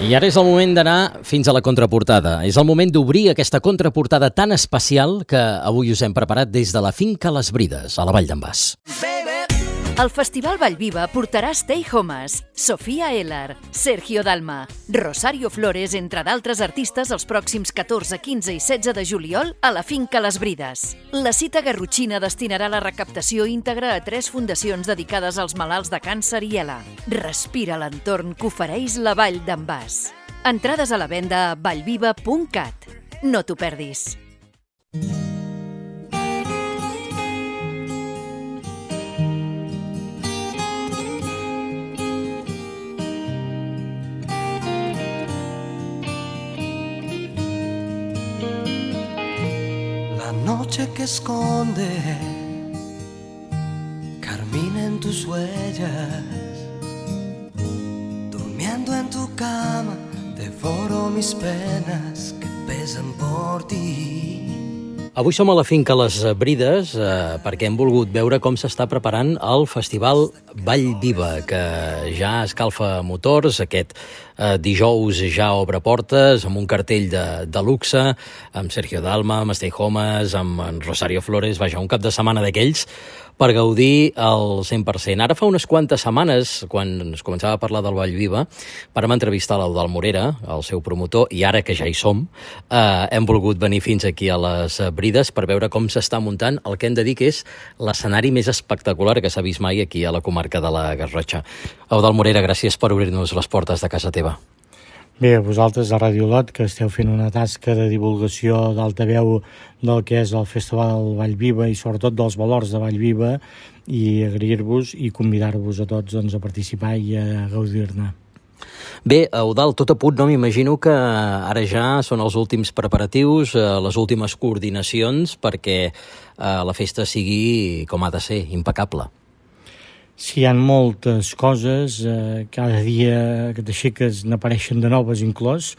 I ara és el moment d'anar fins a la contraportada. És el moment d'obrir aquesta contraportada tan especial que avui us hem preparat des de la finca Les Brides, a la Vall d'en Bas. El Festival Vallviva portarà Stay Homes, Sofia Ellar, Sergio Dalma, Rosario Flores, entre d'altres artistes, els pròxims 14, 15 i 16 de juliol a la finca Les Brides. La cita garrotxina destinarà la recaptació íntegra a 3 fundacions dedicades als malalts de càncer i ELA. Respira l'entorn que ofereix la Vall d'en Bas. Entrades a la venda a vallviva.cat. No t'ho perdis. Noche que esconde carmina en tus huellas, durmiendo en tu cama devoro mis penas que pesan por ti. Avui som a la finca Les Brides perquè hem volgut veure com s'està preparant el Festival Vallviva, que ja escalfa motors. Aquest dijous ja obre portes amb un cartell de luxe, amb Sergio Dalma, amb Stay Homes, amb Rosario Flores, vaja, un cap de setmana d'aquells per gaudir al 100%. Ara fa unes quantes setmanes, quan es començava a parlar del Vallviva, vam entrevistar l'Eudald Morera, el seu promotor, i ara que ja hi som, hem volgut venir fins aquí a Les Brides per veure com s'està muntant el que hem de dir que és l'escenari més espectacular que s'ha vist mai aquí a la comarca de la Garrotxa. Eudald Morera, gràcies per obrir-nos les portes de casa teva. Bé, a vosaltres a Radio Lot, que esteu fent una tasca de divulgació d'altaveu del que és el Festival Vallviva i sobretot dels valors de Vallviva, i agrair-vos i convidar-vos a tots a participar i a gaudir-ne. Bé, Eudald, tot a punt, no? M'imagino que ara ja són els últims preparatius, les últimes coordinacions perquè la festa sigui com ha de ser, impecable. Sí, hi ha moltes coses, cada dia que t'aixeques n'apareixen de noves inclòs.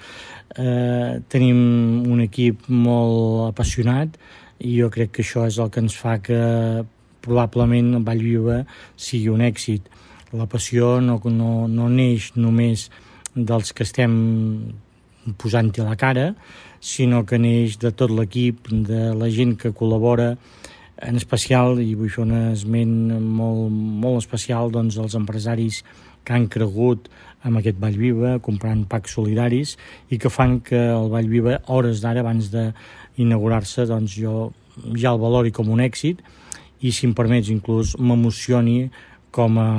Tenim un equip molt apassionat i jo crec que això és el que ens fa que probablement el Vallviva sigui un èxit. La passió no neix només dels que estem posant-hi la cara, sinó que neix de tot l'equip, de la gent que col·labora, en especial, i vull fer un esment molt especial, els empresaris que han cregut amb aquest Vallviva, comprant packs solidaris, i que fan que el Vallviva, hores d'ara, abans d'inaugurar-se, jo ja el valori com un èxit, i si em permets, inclús m'emocioni com a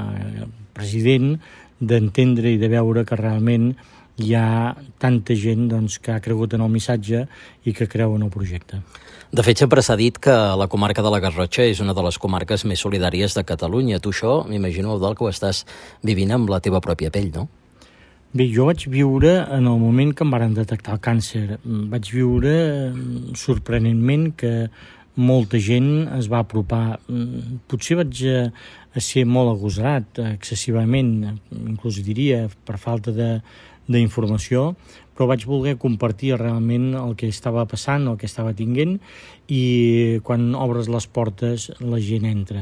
president d'entendre i de veure que realment hi ha tanta gent que ha cregut en el missatge i que creu en el projecte. De fet, sempre s'ha dit que la comarca de la Garrotxa és una de les comarques més solidàries de Catalunya. Tu això, m'imagino, Eudald, que ho estàs vivint amb la teva pròpia pell, no? Bé, jo vaig viure en el moment que em varen detectar el càncer. Vaig viure sorprenentment que molta gent es va apropar. Potser vaig a ser molt agosarat, excessivament, inclús diria, per falta d'informació, però vaig voler compartir realment el que estava passant, el que estava tinguent, i quan obres les portes la gent entra.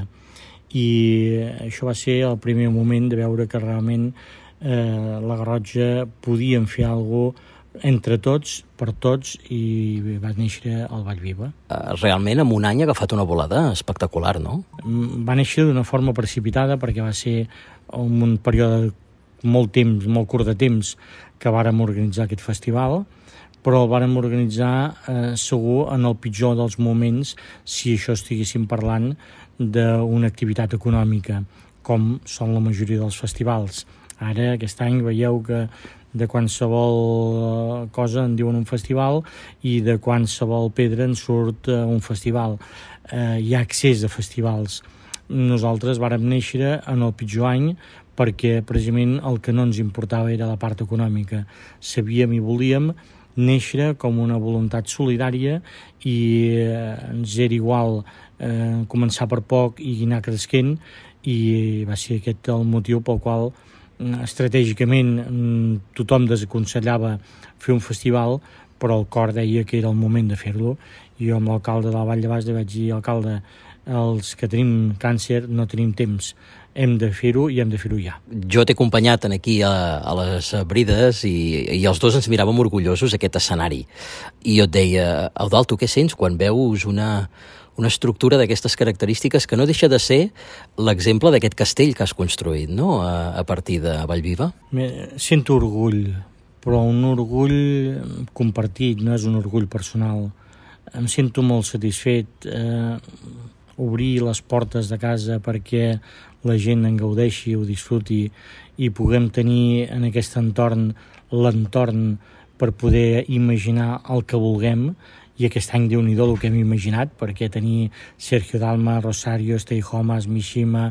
I això va ser el primer moment de veure que realment la Garrotxa podíem fer alguna cosa entre tots, per tots, i va néixer el Vallviva. Realment, en un any ha agafat una volada espectacular, no? Va néixer d'una forma precipitada perquè va ser un període molt curt de temps que vàrem organitzar aquest festival, però el vàrem organitzar segur en el pitjor dels moments si això estiguéssim parlant d'una activitat econòmica, com són la majoria dels festivals. Ara, aquest any, veieu que de qualsevol cosa en diuen un festival i de qualsevol pedra en surt un festival. Hi ha accés a festivals. Nosaltres vàrem néixer en el pitjor any perquè precisament el que no ens importava era la part econòmica. Sabíem i volíem néixer com una voluntat solidària i ens era igual començar per poc i anar cresquent, i va ser aquest el motiu pel qual estratègicament tothom desaconsellava fer un festival, però el cor deia que era el moment de fer-lo. I jo amb l'alcalde de la Vall de Bas li vaig dir: alcalde, els que tenim càncer no tenim temps, hem de fer-ho i hem de fer-ho ja. Jo t'he acompanyat aquí a les brides i els dos ens miràvem orgullosos aquest escenari. I jo et deia, Eudald, tu què sents quan veus una estructura d'aquestes característiques que no deixa de ser l'exemple d'aquest castell que has construït, no?, a partir de Vallviva? Sento orgull, però un orgull compartit, no és un orgull personal. Em sento molt satisfet obrir les portes de casa perquè la gent en gaudeixi, ho disfruti i puguem tenir en aquest entorn l'entorn per poder imaginar el que vulguem. I aquest any, Déu-n'hi-do, el que hem imaginat, perquè tenir Sergio Dalma, Rosario, Stay Homas, Mishima,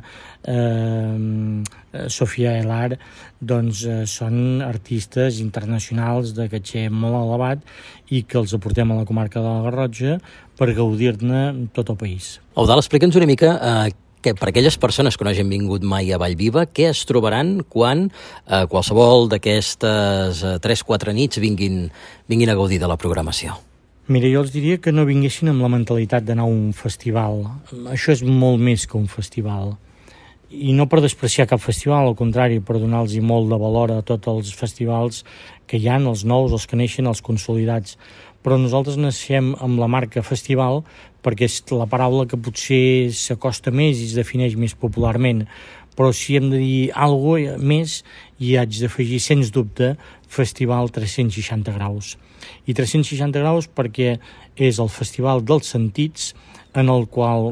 Sofia Elar, doncs són artistes internacionals de caché molt elevat i que els aportem a la comarca de la Garrotxa per gaudir-ne tot el país. Eudald, explica'ns una mica que per aquelles persones que no hagin vingut mai a Vallviva, què es trobaran quan qualsevol d'aquestes 3-4 nits vinguin a gaudir de la programació? Mira, jo els diria que no vinguessin amb la mentalitat d'anar a un festival. Això és molt més que un festival. I no per despreciar cap festival, al contrari, per donar-los molt de valor a tots els festivals que hi ha, els nous, els que neixen, els consolidats. Però nosaltres naixem amb la marca festival perquè és la paraula que potser s'acosta més i es defineix més popularment. Però si hem de dir alguna cosa més, hi haig d'afegir, sens dubte, Festival 360 graus. I 360 graus perquè és el festival dels sentits en el qual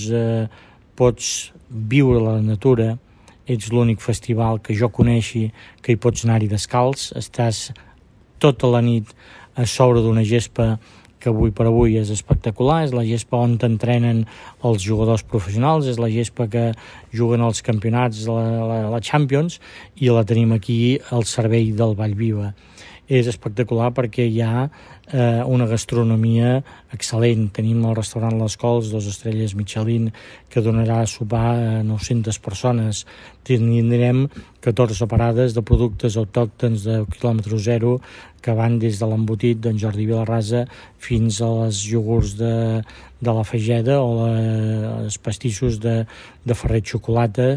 pots viure la natura, ets l'únic festival que jo coneixi que hi pots anar-hi descalç, estàs tota la nit a sobre d'una gespa que avui per avui és espectacular, és la gespa on t'entrenen els jugadors professionals, és la gespa que juguen els campionats, la Champions, i la tenim aquí al servei del Vallviva. És espectacular perquè hi ha una gastronomia excel·lent. Tenim el restaurant Les Cols, 2 estrelles Michelin, que donarà a sopar a 900 persones. Tindrem 14 parades de productes autòctons de quilòmetre zero que van des de l'embotit d'en Jordi Vilarrasa fins a les iogurts de la Fageda o els pastissos de Ferrer Xocolata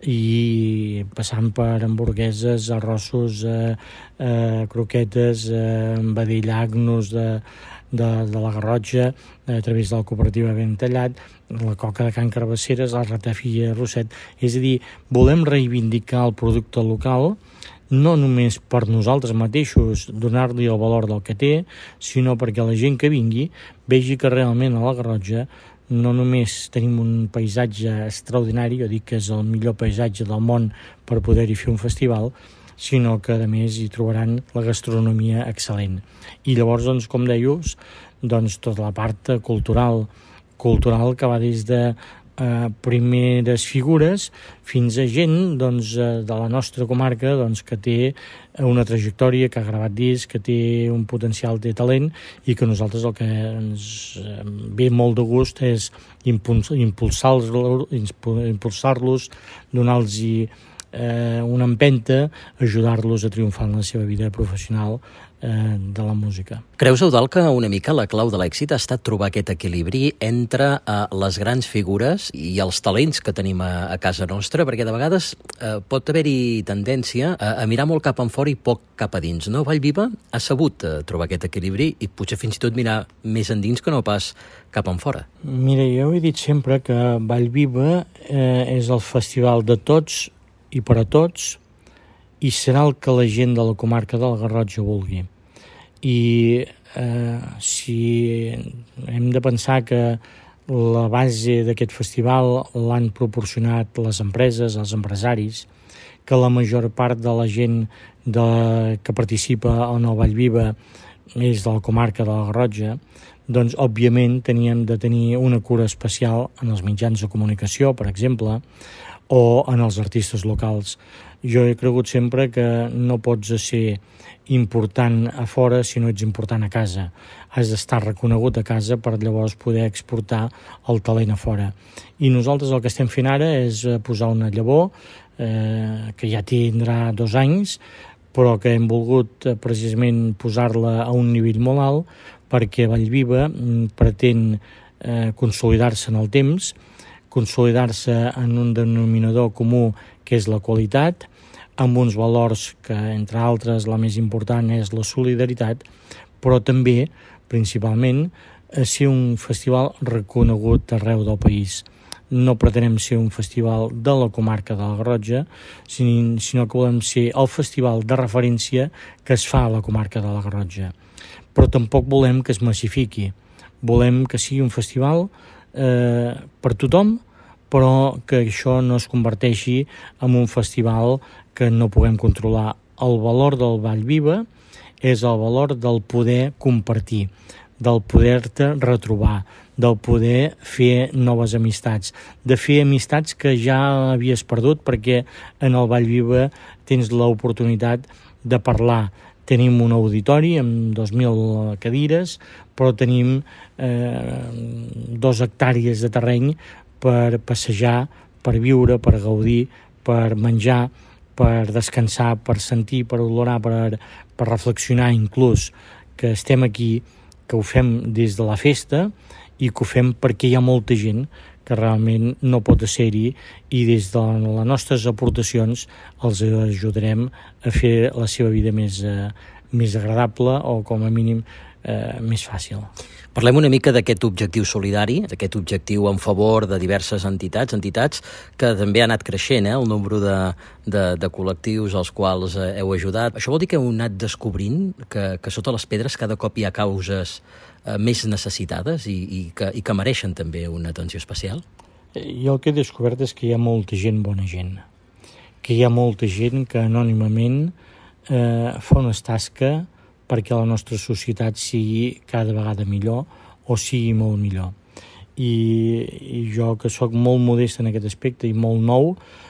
i passant per hamburgueses, arrossos, croquetes, vedell Agnus de la Garrotxa, a través de la cooperativa Ben Tallat, la coca de Can Carbasseres, la ratafia Rosset. És a dir, volem reivindicar el producte local, no només per nosaltres mateixos donar-li el valor del que té, sinó perquè la gent que vingui vegi que realment a la Garrotxa no només tenim un paisatge extraordinari, jo dic que és el millor paisatge del món per poder-hi fer un festival, sinó que a més hi trobaran la gastronomia excel·lent. I llavors, com deies, tota la part cultural que va des de primeres figures fins a gent de la nostra comarca que té una trajectòria, que ha gravat discs, que té un potencial de talent i que nosaltres el que ens ve molt de gust és impulsar-los, donar-los una empenta, ajudar-los a triomfar en la seva vida professional de la música. Creus, Eudald, que una mica la clau de l'èxit ha estat trobar aquest equilibri entre les grans figures i els talents que tenim a casa nostra? Perquè de vegades pot haver-hi tendència a mirar molt cap enfora i poc cap a dins, no? Vallviva ha sabut trobar aquest equilibri i potser fins i tot mirar més endins que no pas cap enfora. Mira, jo he dit sempre que Vallviva és el festival de tots i per a tots, i serà el que la gent de la comarca de la Garrotxa vulgui. I si hem de pensar que la base d'aquest festival l'han proporcionat les empreses, els empresaris, que la major part de la gent que participa en el Vallviva és de la comarca de la Garrotxa, doncs, òbviament, teníem de tenir una cura especial en els mitjans de comunicació, per exemple, o en els artistes locals. Jo he cregut sempre que no pots ser important a fora si no ets important a casa. Has d'estar reconegut a casa per llavors poder exportar el talent a fora. I nosaltres el que estem fent ara és posar una llavor que ja tindrà 2 anys, però que hem volgut precisament posar-la a un nivell molt alt perquè Vallviva pretén consolidar-se en el temps consolidar-se en un denominador comú que és la qualitat, amb uns valors que, entre altres, la més important és la solidaritat, però també, principalment, ser un festival reconegut arreu del país. No pretenem ser un festival de la comarca de la Garrotxa, sinó que volem ser el festival de referència que es fa a la comarca de la Garrotxa. Però tampoc volem que es massifiqui. Volem que sigui un festival per tothom, però que això no es converteixi en un festival que no puguem controlar. El valor del Ball Viva és el valor del poder compartir, del poder-te retrobar, del poder fer noves amistats, de fer amistats que ja havies perdut, perquè en el Ball Viva tens l'oportunitat de parlar. Tenim un auditori amb 2.000 cadires, però tenim 2 hectàrees de terreny per passejar, per viure, per gaudir, per menjar, per descansar, per sentir, per olorar, per reflexionar inclús, que estem aquí, que ho fem des de la festa i que ho fem perquè hi ha molta gent que realment no pot ser-hi i des de les nostres aportacions els ajudarem a fer la seva vida més agradable o com a mínim més fàcil. Parlem una mica d'aquest objectiu solidari, d'aquest objectiu en favor de diverses entitats que també ha anat creixent, el nombre de col·lectius als quals heu ajudat. Això vol dir que heu anat descobrint que sota les pedres cada cop hi ha causes més necessitades i que mereixen també una atenció especial? Jo el que he descobert és que hi ha molta gent bona gent, que hi ha molta gent que anònimament fa una tasca perquè la nostra societat sigui cada vegada millor o sigui molt millor. I jo, que sóc molt modest en aquest aspecte i molt nou,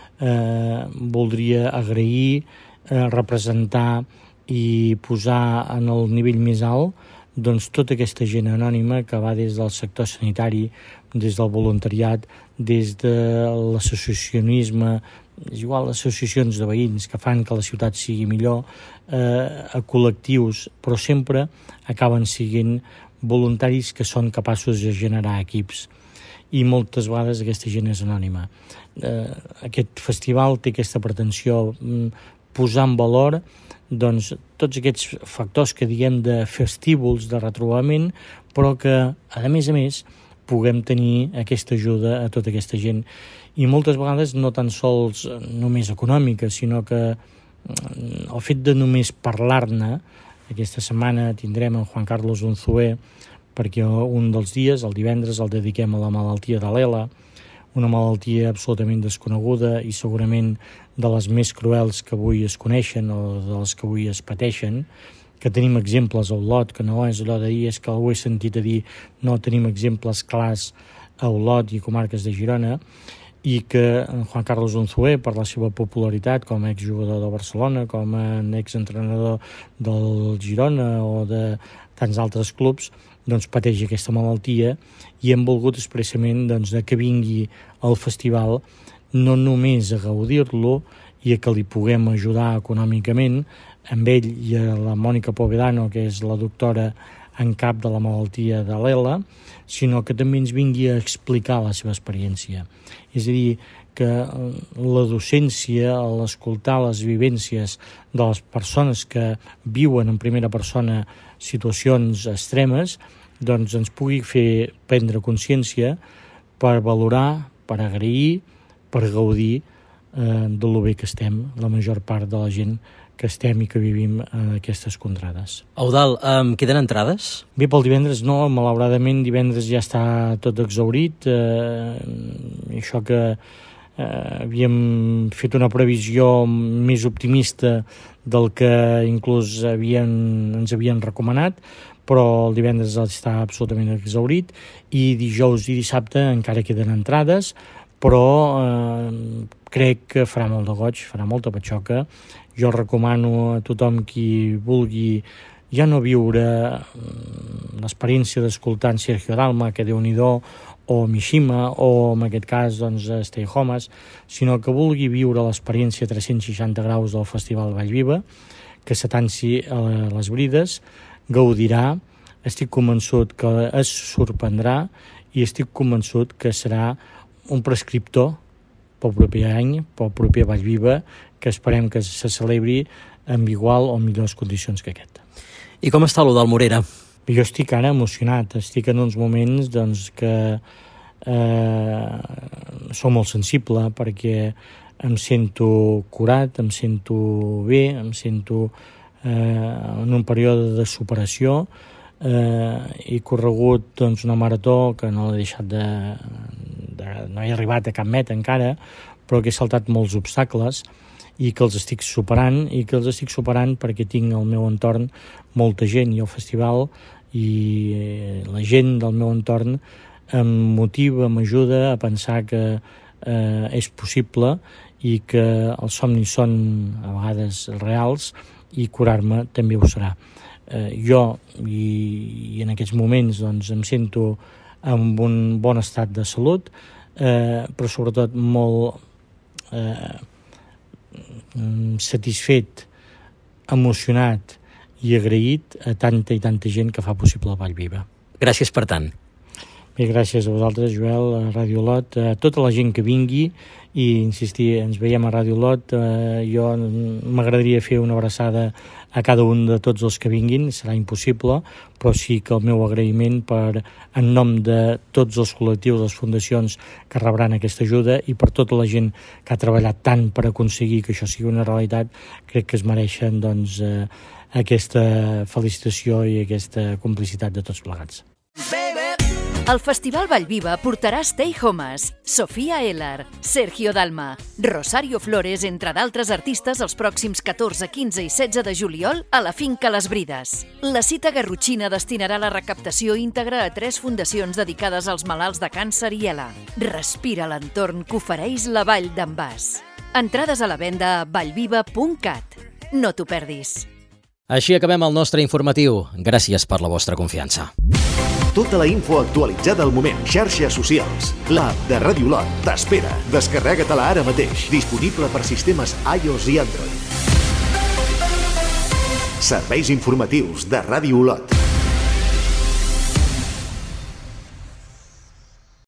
voldria agrair, representar i posar en el nivell més alt doncs tota aquesta gent anònima que va des del sector sanitari, des del voluntariat, des de l'associacionisme, és igual, associacions de veïns que fan que la ciutat sigui millor, a col·lectius, però sempre acaben sent voluntaris que són capaços de generar equips. I moltes vegades aquesta gent és anònima. Aquest festival té aquesta pretensió, posar en valor doncs, tots aquests factors que diguem de festívols, de retrobament, però que, a més, puguem tenir aquesta ajuda a tota aquesta gent. I moltes vegades no tan sols només econòmica, sinó que el fet de només parlar-ne, aquesta setmana tindrem en Juan Carlos Unzué, perquè un dels dies, el divendres, el dediquem a la malaltia de l'ELA, una malaltia absolutament desconeguda i segurament de les més cruels que avui es coneixen o de les que avui es pateixen, que tenim exemples a Olot, que no és allò de dir, és que algú he sentit a dir, no, tenim exemples clars a Olot i comarques de Girona, i que Juan Carlos Unzué, per la seva popularitat com a exjugador de Barcelona, com a exentrenador del Girona o de tants altres clubs, doncs pateix aquesta malaltia i hem volgut expressament doncs, que vingui al festival no només a gaudir-lo i a que li puguem ajudar econòmicament amb ell i a la Mònica Povedano, que és la doctora en cap de la malaltia de l'ELA, sinó que també ens vingui a explicar la seva experiència. És a dir, que la docència, l'escoltar les vivències de les persones que viuen en primera persona situacions extremes, doncs ens pugui fer prendre consciència per valorar, per agrair, per gaudir de lo bé que estem, la major part de la gent que estem i que vivim aquestes contrades. Eudald, queden entrades? Bé, pel divendres no, malauradament divendres ja està tot exhaurit. Això que havíem fet una previsió més optimista del que inclús ens havien recomanat, però el divendres està absolutament exhaurit i dijous i dissabte encara queden entrades, però crec que farà molt de goig, farà molta patxoca. Jo recomano a tothom qui vulgui ja no viure l'experiència d'escoltar en Sergio Dalma, que Déu-n'hi-do, o Mishima, o en aquest cas doncs, Stay Homes, sinó que vulgui viure l'experiència 360 graus del Festival Ball Viva, que s'atanci a les brides, gaudirà, estic convençut que es sorprendrà i estic convençut que serà un prescriptor pel proper any, pel proper Vallviva, que esperem que se celebri amb igual o millors condicions que aquest. I com està lo del Morera? Jo estic ara emocionat, estic en uns moments que som molt sensible, perquè em sento curat, em sento bé, em sento en un període de superació. He corregut una marató que no he deixat no he arribat a cap meta encara, però que he saltat molts obstacles i que els estic superant, perquè tinc al meu entorn molta gent, i el festival i la gent del meu entorn em motiva, m'ajuda a pensar que és possible i que els somnis són a vegades reals, i curar-me també ho serà. Jo, i en aquests moments, em sento en un bon estat de salut, però sobretot molt satisfet, emocionat i agraït a tanta i tanta gent que fa possible el Vallviva. Gràcies per tant. Bé, gràcies a vosaltres, Joel, a Ràdio Olot, a tota la gent que vingui, i insistir, ens veiem a Ràdio Olot. Jo m'agradaria fer una abraçada a cada un de tots els que vinguin, serà impossible, però sí que el meu agraïment en nom de tots els col·lectius, les fundacions que rebran aquesta ajuda, i per tota la gent que ha treballat tant per aconseguir que això sigui una realitat, crec que es mereixen aquesta felicitació i aquesta complicitat de tots plegats. El Festival Vallviva portarà Stay Homes, Sofia Ellar, Sergio Dalma, Rosario Flores, entre d'altres artistes, els pròxims 14, 15 i 16 de juliol a la Finca Les Brides. La cita garrotxina destinarà la recaptació íntegra a 3 fundacions dedicades als malalts de càncer i ELA. Respira l'entorn que ofereix la Vall d'en Bas. Entrades a la venda a vallviva.cat. No t'ho perdis. Així acabem el nostre informatiu. Gràcies per la vostra confiança. Tota la info actualitzada al moment. Xarxes socials. L'app de Ràdio Olot t'espera. Descarrega-te-la ara mateix. Disponible per sistemes iOS i Android. Serveis informatius de Ràdio Olot.